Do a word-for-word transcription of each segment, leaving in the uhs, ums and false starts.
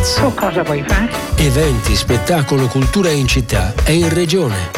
Lights. Tu cosa vuoi fare? Eventi, spettacolo, cultura in città e in regione.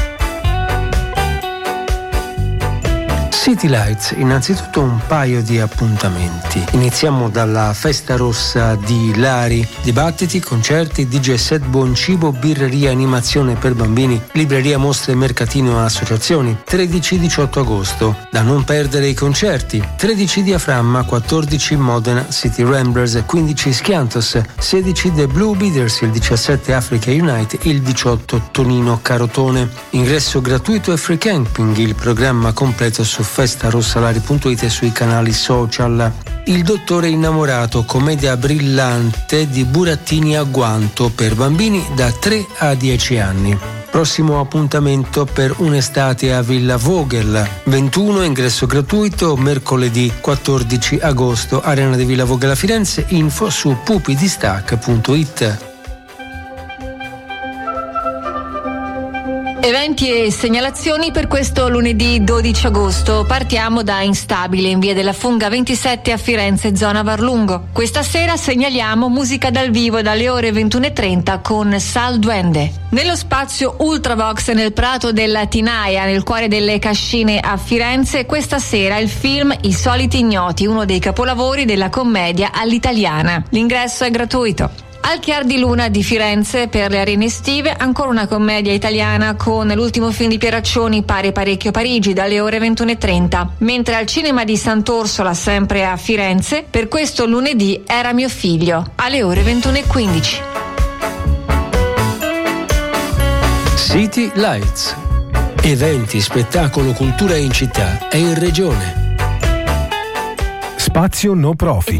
City Lights, innanzitutto un paio di appuntamenti. Iniziamo dalla Festa Rossa di Lari. Dibattiti, concerti, D J set, buon cibo, birreria, animazione per bambini, libreria, mostre, mercatino e associazioni. tredici diciotto agosto. Da non perdere i concerti. tredici Diaframma, quattordici Modena City Ramblers, quindici Schiantos, sedici The Blue Beaters, il diciassette Africa Unite, il diciotto Tonino Carotone. Ingresso gratuito e free camping, il programma completo su festarossalari punto it e sui canali social. Il dottore innamorato, commedia brillante di burattini a guanto per bambini da tre a dieci anni. Prossimo appuntamento per un'estate a Villa Vogel, ventuno, ingresso gratuito, mercoledì quattordici agosto, Arena di Villa Vogel a Firenze, info su pupidistac punto it. Eventi e segnalazioni per questo lunedì dodici agosto. Partiamo da Instabile in via della Funga ventisette a Firenze, zona Varlungo. Questa sera segnaliamo musica dal vivo dalle ore ventuno e trenta con Sal Duende. Nello spazio Ultravox nel Prato della Tinaia, nel cuore delle Cascine a Firenze, questa sera il film I soliti ignoti, uno dei capolavori della commedia all'italiana. L'ingresso è gratuito. Al Chiar di Luna di Firenze, per le arene estive, ancora una commedia italiana con l'ultimo film di Pieraccioni, Pare parecchio Parigi, dalle ore ventuno e trenta. Mentre al cinema di Sant'Orsola, sempre a Firenze, per questo lunedì Era mio figlio, alle ore ventuno e quindici. City Lights. Eventi, spettacolo, cultura in città e in regione. Spazio no profit.